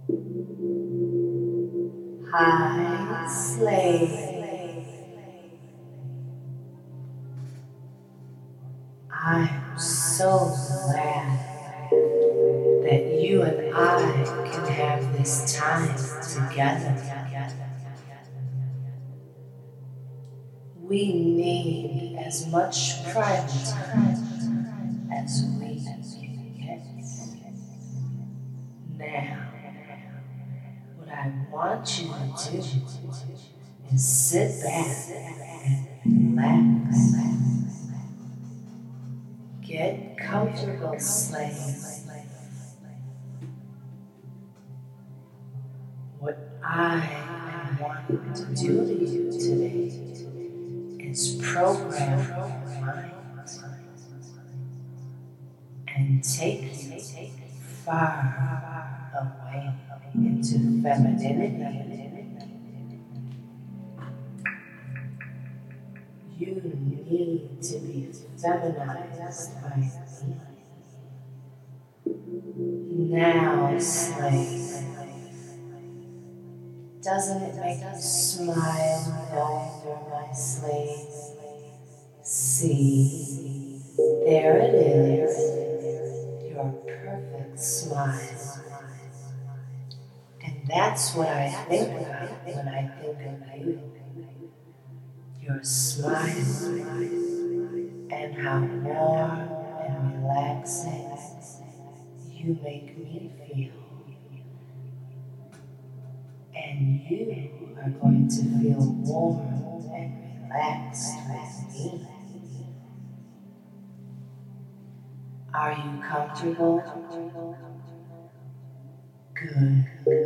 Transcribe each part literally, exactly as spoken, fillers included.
High slave. I'm so glad that you and I can have this time together. We need as much private time as we can get. Now, what I want you to do is sit back and relax. Get comfortable, slave. What I am wanting to do to you today is program your mind and take you far away into femininity. You need to be feminized by me. Now, slave. Doesn't it make you smile going through my slave? See, there it is, your perfect smile. And that's what I think about when I think of you. Your smile and how warm and relaxing you make me feel. And you are going to feel warm and relaxed with me. Are you comfortable? Good.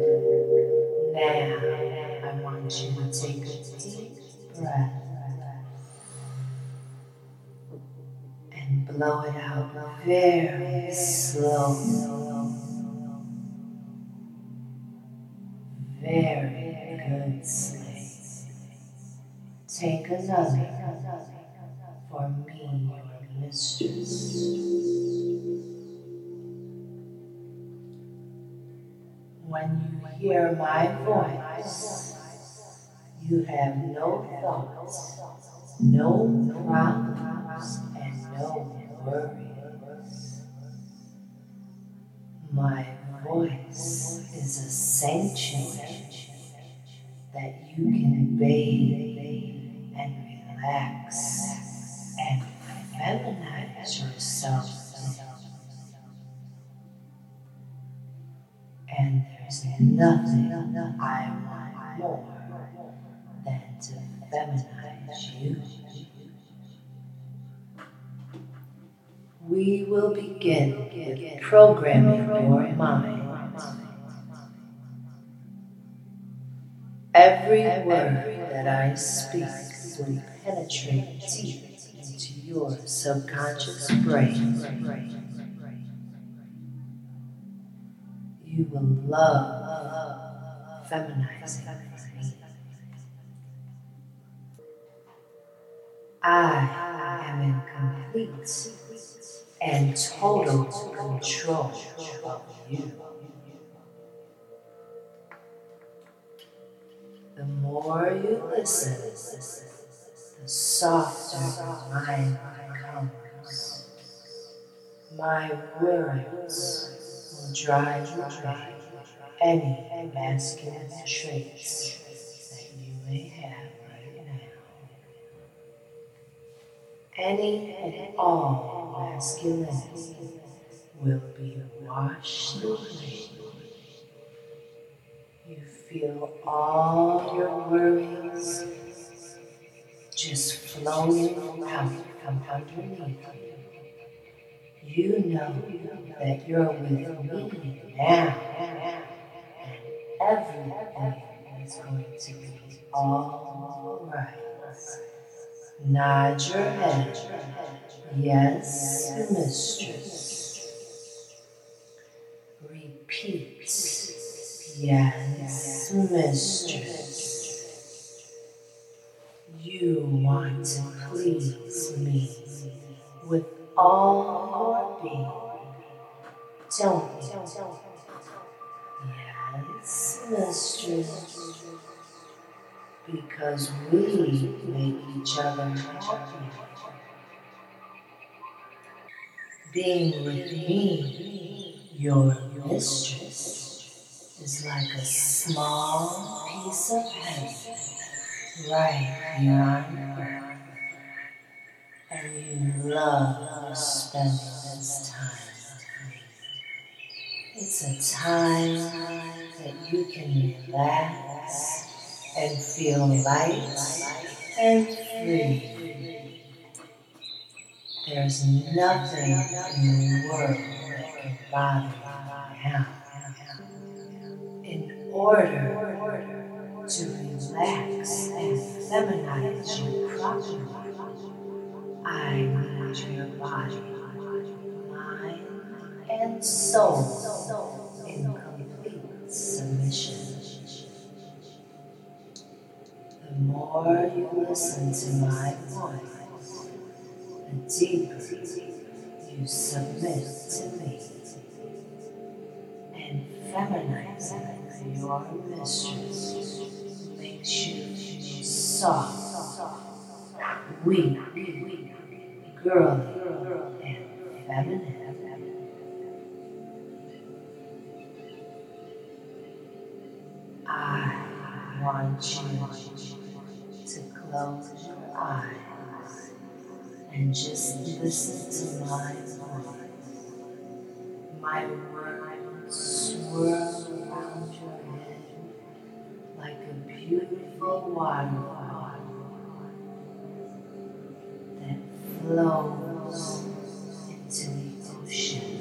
Now, I want you to take a deep breath and blow it out very slowly. Very good, slave. Take another for me, your mistress. When you hear my voice, you have no thoughts, no problems, and no worries. My voice is a sanctuary that you can bathe and relax and feminize yourself in. And there's nothing I want more than to feminize you. We will begin with programming your mind. Every word that I speak will penetrate deep into your subconscious brain. You will love feminizing me. I am in complete and total control of you. The more you listen, the softer your mind becomes. My words will drive away any masculine traits that you may have right now. Any and all masculinity will be washed away. You feel all your worries just flowing out from underneath you. You know that you're with me now, and everything is going to be all right. Nod your head. Yes, mistress. Repeat. Yes, mistress. You want to please me with all your being, don't you? mistress, because we make each other happy. Being with me, your mistress, is like a small piece of heaven right here on earth. And you love spending this time with me. It's a time that you can relax and feel light and free. There's nothing in the world that can bother you now. In order to relax and feminize you properly, I need your body, mind, and soul in complete submission. The more you listen to my voice, the deeper you submit to me. And feminizing your mistress makes you feel soft, weak, girly, and feminine. I want you to close your eyes and just listen to my voice. My words swirl around your head like a beautiful waterfall that flows into the ocean.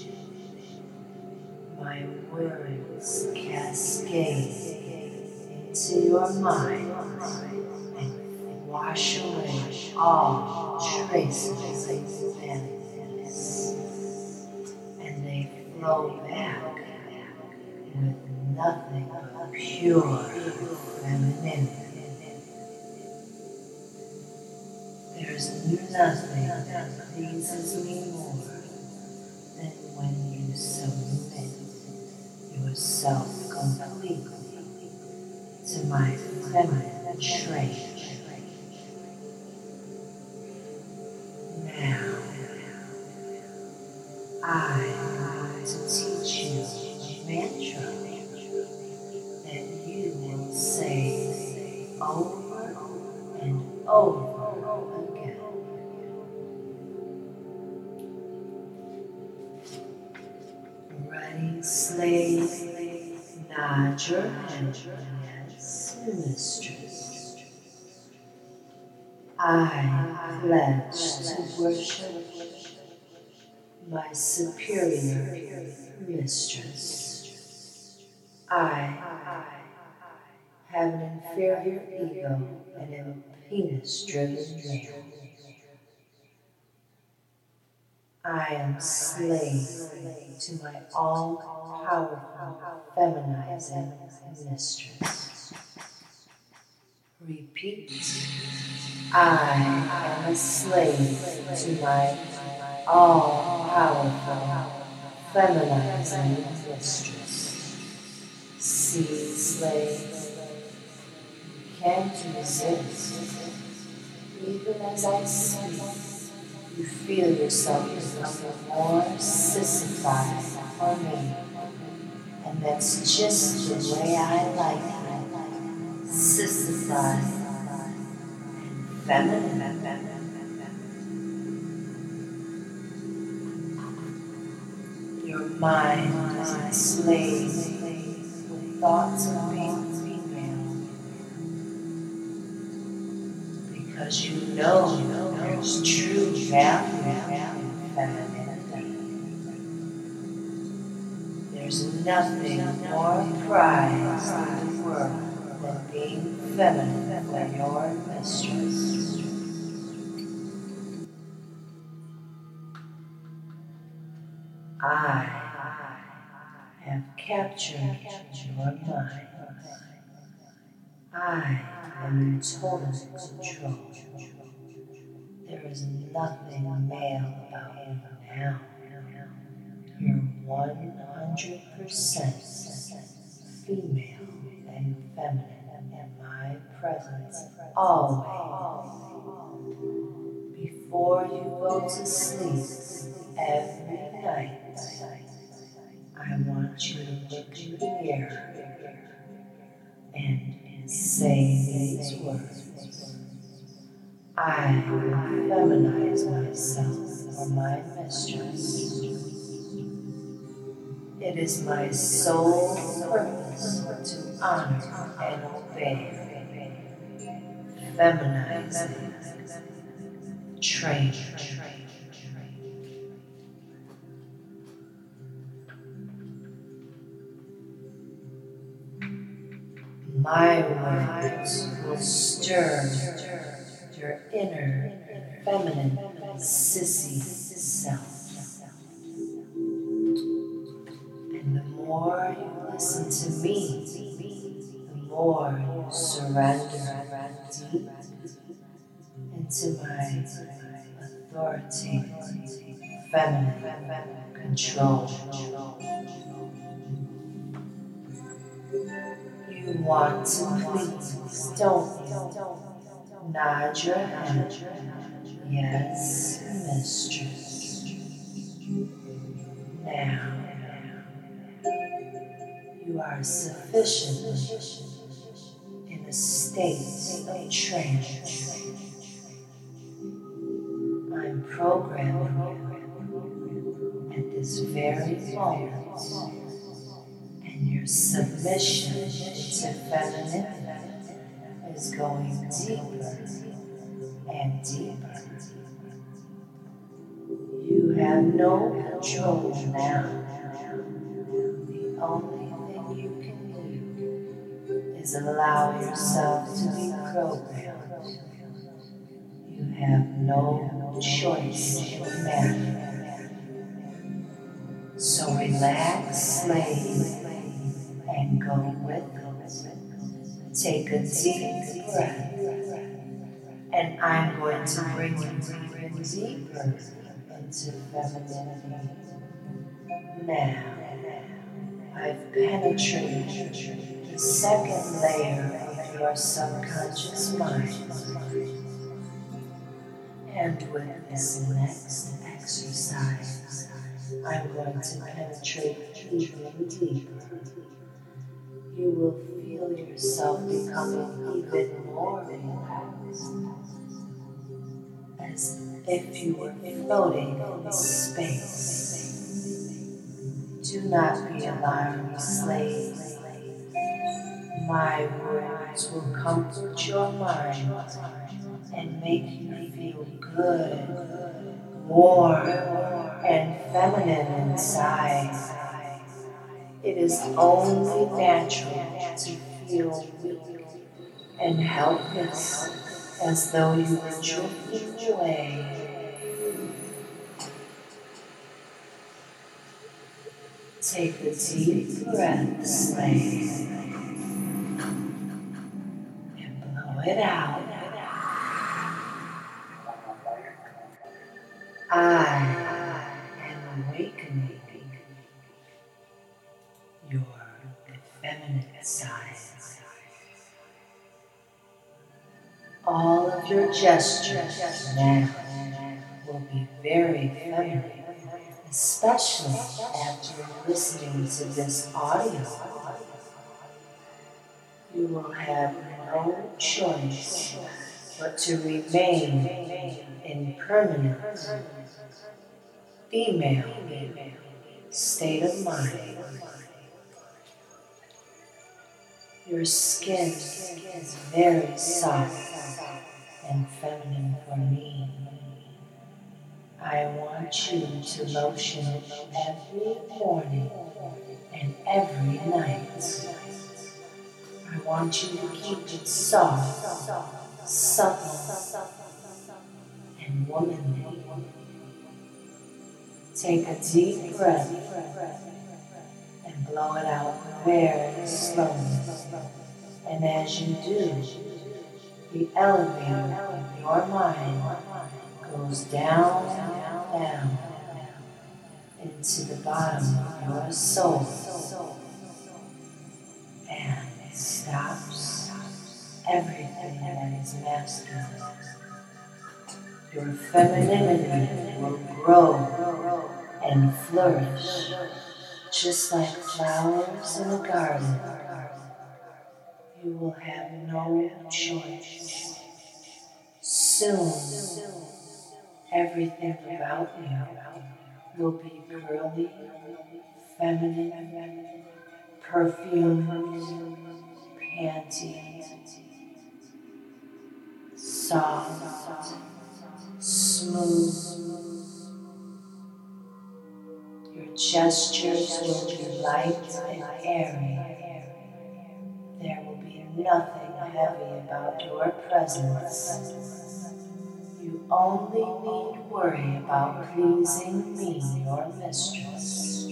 My words cascade into your mind and wash away all traces of madness. And they flow back with nothing but pure femininity. There's nothing that pleases me more than when you submit yourself completely to my feminine trait. Now, I want to teach you a mantra that you will say over and over again. Ready, slave, nod your head, yes, mistress. I pledge to worship my superior mistress. I have an inferior ego and am a penis-driven male. I am slave to my all-powerful feminizing mistress. Repeat. I am a slave to my all-powerful feminizing mistress. See, slave, you can't resist. Even as I speak, you feel yourself becoming more sissified for me. And that's just the way I like it. Sissified and feminine. Your mind is enslaved with thoughts of being female because you know there's true value in femininity. There's nothing more prized in the world than being feminine for your mistress. I have captured your mind. I am in total control. There is nothing male about you now. You're one hundred percent female and feminine in my presence always. Before you go to sleep every night, I want you to look in the mirror and say these words. I will feminize myself for my mistress. It is my sole purpose to honor and obey, feminizing, train. My words will stir your inner feminine sissy self. And the more you listen to me, the more you surrender deep into my authoritative feminine control. You want to please, don't you? Nod your head. Yes, mistress. Now, you are sufficiently in a state of trance. I'm programming you at this very moment, and your submission to femininity is going deeper and deeper. You have no control now. The only thing you can do is allow yourself to be programmed. You have no choice in the matter. So relax, slave, and go with it. Take a deep breath, and I'm going to bring you even deeper into femininity. Now, I've penetrated the second layer of your subconscious mind. And with this next exercise, I'm going to penetrate even deeper. You will feel yourself becoming even more relaxed, as if you were floating in space. Do not be alarmed, slave. My words will comfort your mind and make you feel good, warm, and feminine inside. It is only natural to feel weak and helpless, as though you were drifting away. Take a deep breath, slave, and blow it out. I am awakening your effeminate side. All of your gestures now will be very feminine, especially after listening to this audio. You will have no choice but to remain in permanent female state of mind. Your skin is very soft and feminine for me. I want you to lotion it every morning and every night. I want you to keep it soft, supple, and womanly. Take a deep breath and blow it out very slowly. And as you do, the elevator of your mind goes down, down into the bottom of your soul. everything that is masculine. Your femininity will grow and flourish, just like flowers in a garden. You will have no choice. Soon, everything about you will be girly, feminine, perfumes, panties, soft, smooth. Your gestures will be light and airy. There will be nothing heavy about your presence. You only need worry about pleasing me, your mistress.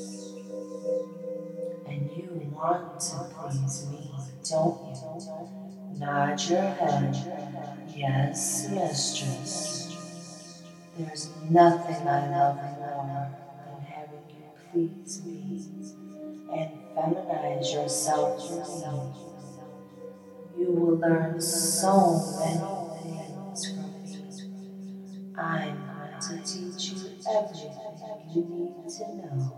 And you want to please me, don't you? Nod your head. Yes, mistress. There's nothing I love more than having you please me and feminize yourself for me. You will learn so many things from me. I'm going to teach you everything you need to know.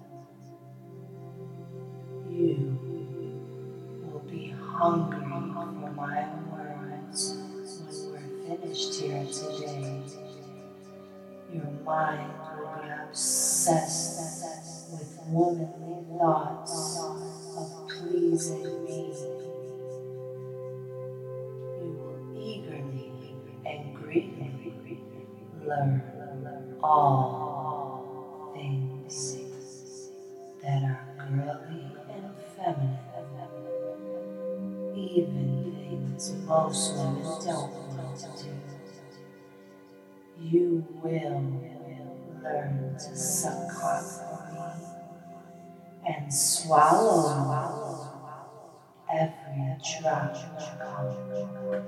You will be hungry for my words when we're finished here today. Your mind will be obsessed with womanly thoughts of pleasing me. You will eagerly and greedily learn all things that are girly and feminine, even things most women don't want to do. You will learn to suck cock for me and swallow every drop of cock.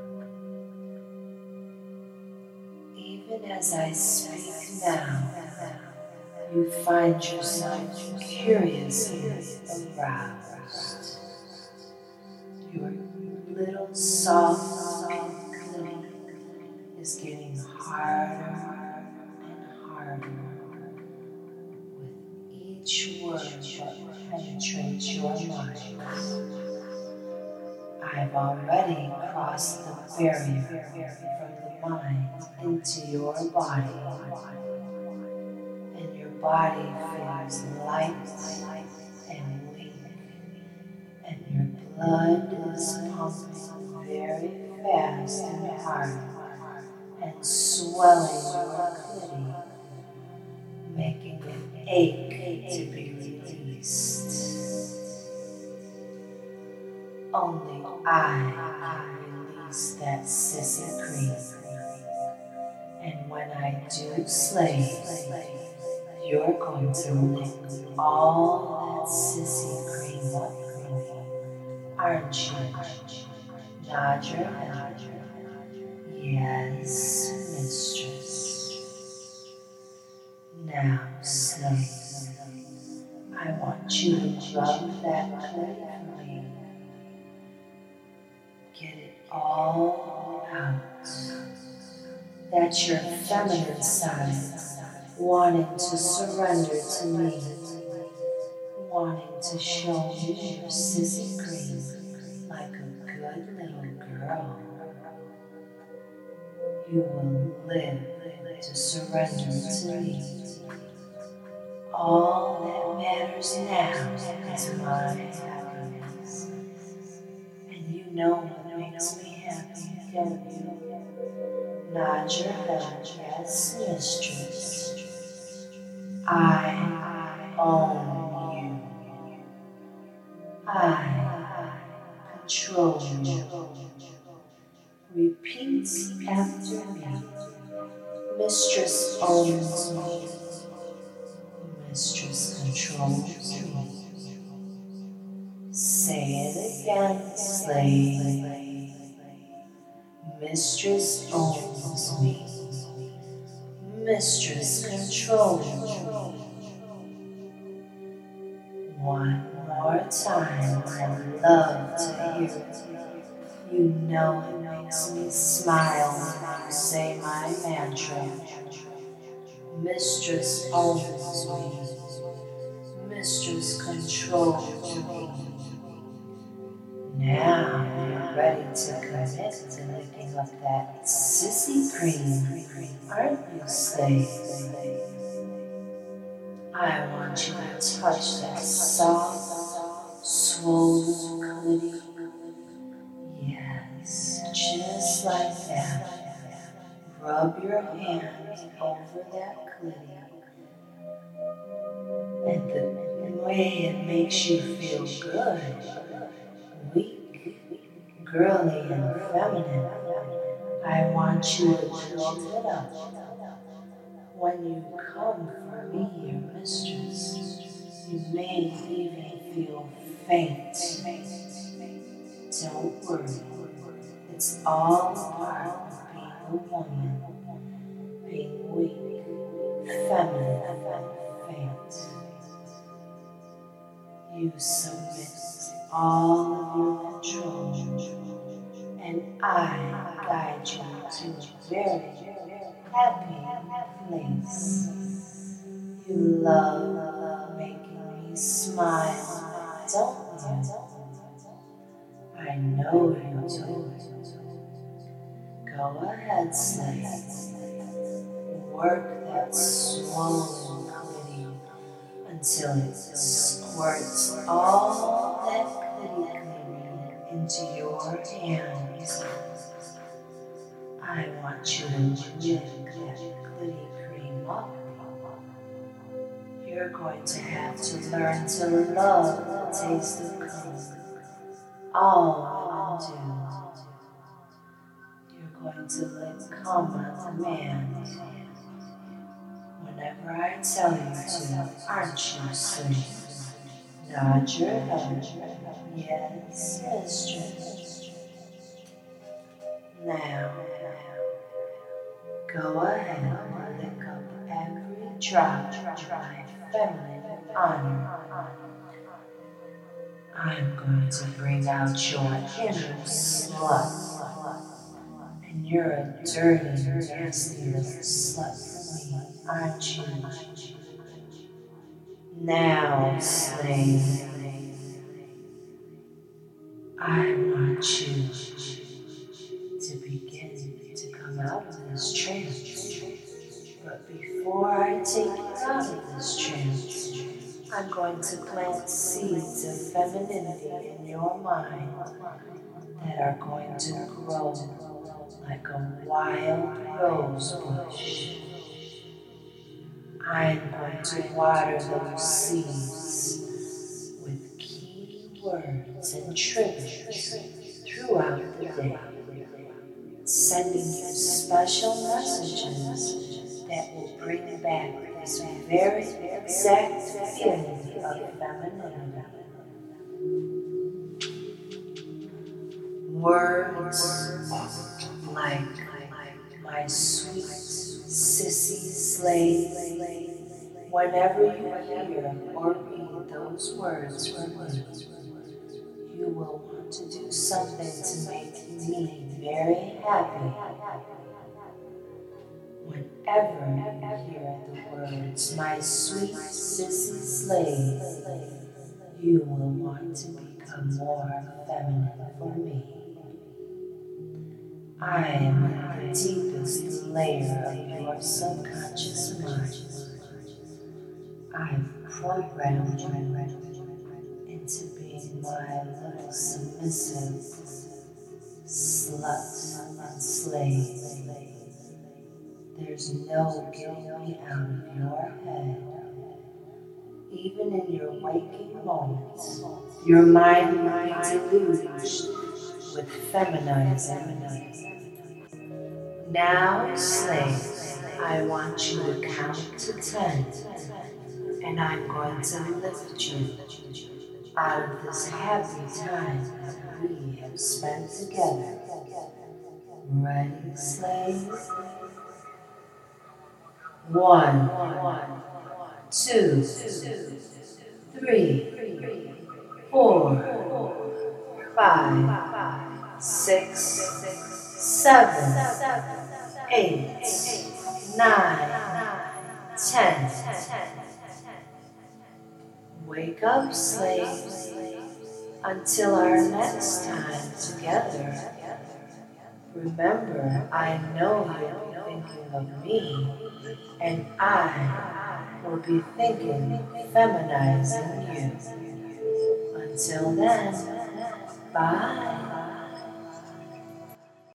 Even as I speak now, you find yourself curiously aroused. Your little soft pink clit is getting harder and harder with each word that penetrates your mind. I've already crossed the barrier from the mind into your body, and your body feels light and weak, and your blood is pumping very fast and hard and swelling your clitoris, making it ache to be released. Only I can release that sissy cream. And when I do slay, you're going to lick all that sissy cream up for me, aren't you? Nod your head. Yes, mistress. Now, slave, I want you to rub that clit for me. Get it all out. That's your feminine side, wanting to surrender to me, wanting to show me your sissy cream like a good little girl. You will live to surrender to me. All that matters now is my happiness. And you know what makes me happy, don't you? Nod your head, yes, mistress. I own you. I control you. Repeat after me. Mistress owns me. Mistress controls me. Say it again, slave. Mistress owns me. Mistress controls me. One more time, I love to hear it. You know it makes me smile when you say my mantra. Mistress owns me. Mistress controls me. Now you're ready to commit to licking up that sissy cream, aren't you, slave? I want you to touch that soft, swollen clitty. Yes, just like that. Rub your hand over that clitty. And the way it makes you feel good, weak, girly, and feminine, I want you to build it up. When you come for me, your mistress, you may even feel faint. Don't worry, it's all part of being a woman, being weak, feminine, and faint. You submit all of your control, and I guide you to a very happy place. You love making me smile, don't you? I know you do. Go ahead, slave. Work that swollen clitty until it squirts all that clitty cream into your hands. I want you to lick that clitty cream up. You're going to have to learn to love the taste of cum. All women do. You're going to lick cum on demand whenever I tell you to, aren't you, sweet? Nod your head. Yes, mistress. Now, go ahead and lick up every drop of my feminine honor. I'm going to bring out your inner slut. And you're a dirty, nasty little slut for me, aren't you? Now, slave, I want you to begin to come out of this trance. But before I take you out of this trance, I'm going to plant seeds of femininity in your mind that are going to grow like a wild rose bush. I'm going to water those seeds with key words and triggers throughout the day, sending you special messages that will bring back this very exact feeling of femininity. Words like my sweet sissy slave. Whenever you hear or read those words from me, you will want to do something to make me very happy. Whenever you hear the words, my sweet sissy slave, you will want to become more feminine for me. I am in the deepest layer of your subconscious mind. I've programmed you into being my little submissive slut and slave. There's no getting me out of your head. Even in your waking moments, your mind will be deluged with feminizing. Now, slave, I want you to count to ten, and I'm going to lift you out of this happy time that we have spent together. Ready, slave? One, two, three, four, five, six, seven, eight, nine, ten. Wake up, slaves, until our next time together. Remember, I know you'll be thinking of me, and I will be thinking, feminizing you. Until then, bye.